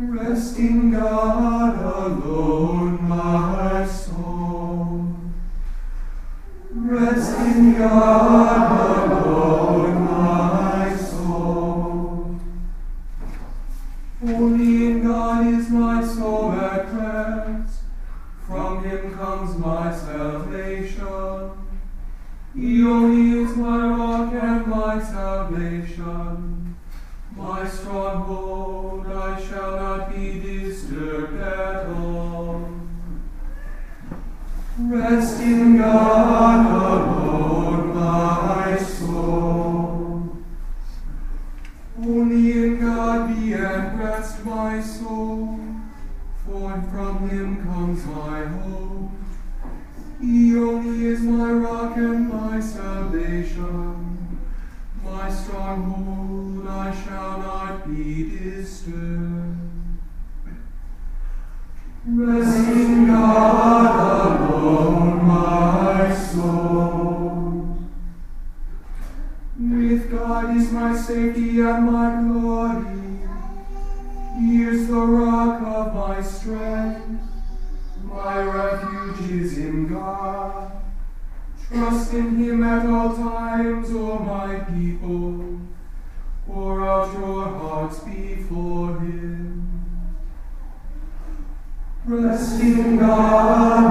Rest in God alone, my soul. Rest in God alone, my soul. Only in God is my soul at rest. From him comes my salvation. He only is my rock and my salvation. My stronghold, I shall not be disturbed at all. Rest in God alone, my soul. Only in God be at rest, my soul, for from him comes my hope. He only is my rock and my salvation. My stronghold, I shall not be disturbed. Rest in God alone, my soul. With God is my safety and my glory. He is the rock of my strength. My refuge is in God. Trust in him at all times, O my people. Pour out your hearts before him. Rest in God